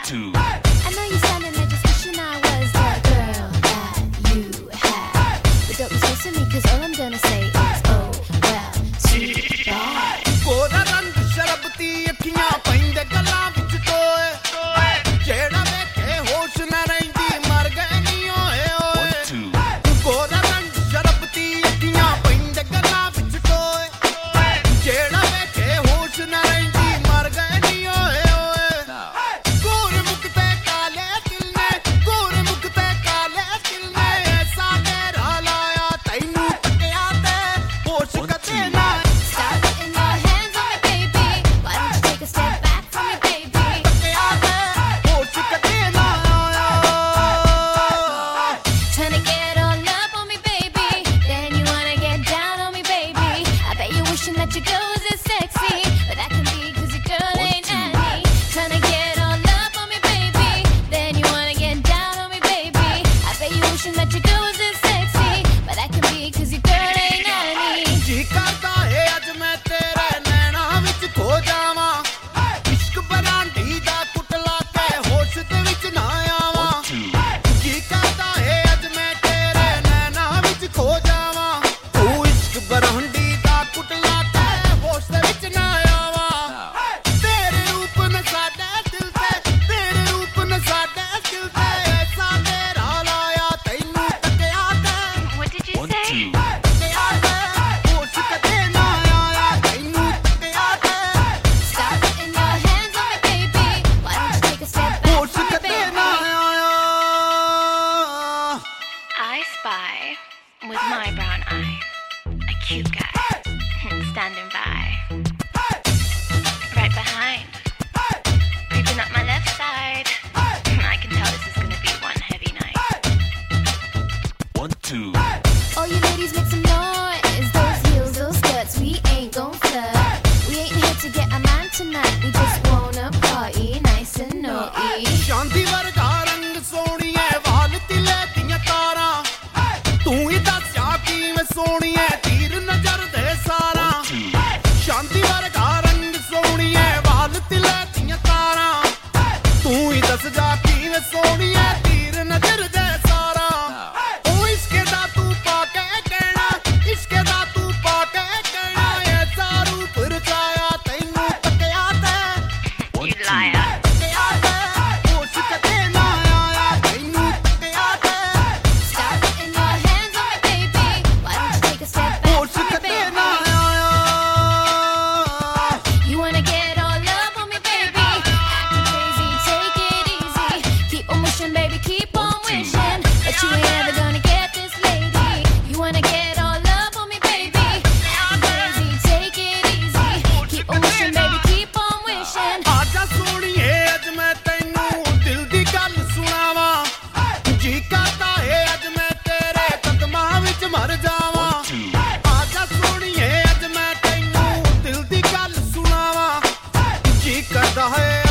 two. I know you're standing there just wishing I was the girl that you had. But don't be chasing me, cause all I'm gonna say is, oh, well, too bad. ਕੋਰਾ ਰੰਗ ਸ਼ਰਬਤੀ ਅੱਖੀਆਂ ਪੈਂਦੇ ਗੱਲਾਂ ਵਿੱਚ ਟੋਏ ਜਿਹੜਾ ਵੇਖੇ ਹੋਸ਼ ਨਾ ਰਹਿੰਦੀ ਮਰ ਗਏ ਨਹੀਂ ਓਏ ਓਏ ਕੋਰਾ ਰੰਗ ਸ਼ਰਬਤੀ ਅੱਖੀਆਂ ਪੈਂਦੇ ਗੱਲਾਂ ਵਿੱਚ ਟੋਏ ਜਿਹੜਾ ਵੇਖੇ ਹੋਸ਼ ਨਾ ਰਹਿੰਦੀ ਮਰ ਗਏ ਨਹੀਂ ਓਏ ਓਏ ਗੋਰੇ ਮੁਖ ਤੇ ਕਾਲੇ ਦਿਲ ਨੇ ਗੋਰੇ ਮੁਖ ਤੇ ਕਾਲੇ ਦਿਲ ਨੇ ਐਸਾ ਤੇਰਾ ਲਾਇਆ ਤੈਨੂੰ ਤੱਕਿਆ ਤੇ ਹੋਸ਼ ਕਦੇ ਨਾ that your girl is sexy, but that can be cause your girl ain't at me. Tryna get all up on me, baby. Then you wanna get down on me, baby. I bet you wishing that your girl was sexy, but that can be cause your girl ain't at me. ਜੀ ਕਰਦਾ ਏ ਅੱਜ ਮੈਂ ਤੇਰੇ ਨੈਣਾਂ ਵਿੱਚ ਖੋ ਜਾਵਾਂ ਇਸ਼ਕ brandy ਦਾ ਕੁੱਟ ਲਾ ਕੇ ਹੋਸ਼ ਦੇ ਵਿੱਚ ਨਾ ਆਵਾਂ ਜੀ ਕਰਦਾ ਏ ਅੱਜ ਮੈਂ ਤੇਰੇ ਨੈਣਾਂ ਵਿੱਚ ਖੋ ਜਾਵਾਂ ਤੂੰ ਇਸ਼ਕ ਬਰਾਂਡੀ ਦਾ ਕੁੱਟ ਲਾ I spy with my brown eye a cute guy standing by, right behind, creeping up my left side. I can tell this is gonna be one heavy night. 1, 2. All you ladies make some noise. Those heels, those skirts, we ain't gon' flirt. We ain't here to get a man tonight. We just wanna party nice and naughty. ਸ਼ਾਂਤੀ ਵਰਗਾ ਰੰਗ ਸੋਹਣੀਏ ਵਾਲ ਤਿਲੇ ਦੀਆਂ ਤਾਰਾਂ ਤੂੰ ਹੀ ਦੱਸਿਆ ਕਿਵੇਂ ਸੋਹਣੀਏ ਤੀਰ ਨਜ਼ਰ ਦੇ ਸਾਰਾ ਸ਼ਾਂਤੀ ਵਰਗਾ ਰੰਗ ਸੋਹਣੀਏ ਵਾਲ ਤਿਲੇ ਦੀਆਂ ਤਾਰਾਂ ਤੂੰ ਹੀ ਦੱਸ ਜਾ ਕਿਵੇਂ ਸੋਹਣੀਏ ਤੀਰ ਨਜ਼ਰ ਦੇ ਸਾਰਾ ਉਹ ਇਸ਼ਕੇ ਦਾ ਤੂੰ ਪਾ ਕੇ ਕਹਿਣਾ ਇਸ਼ਕੇ ਦਾ ਤੂੰ ਪਾ ਕੇ ਕਹਿਣਾ ਇਹ ਸਾਰੂ ਫਰਕਾਇਆ ਤੈਨੂੰ ਤੱਕਿਆ ਤੇ You liar. Baby, keep on wishing that you ain't ever gonna get this lady. You wanna get all up on me, baby. Acting crazy, take it easy. Keep on wishing, baby, keep on wishing. ਆਜਾ ਸੋਹਣੀਏ ਅੱਜ ਮੈਂ ਤੈਨੂੰ ਦਿਲ ਦੀ ਗੱਲ ਸੁਣਾਵਾਂ ਜੀ ਕਰਦਾ ਏ ਅੱਜ ਮੈਂ ਤੇਰੇ ਕਦਮਾਂ ਵਿੱਚ ਮਰ ਜਾਵਾਂ ਆਜਾ ਸੋਹਣੀਏ ਅੱਜ ਮੈਂ ਤੈਨੂੰ ਦਿਲ ਦੀ ਗੱਲ ਸੁਣਾਵਾਂ ਜੀ ਕਰਦਾ ਏ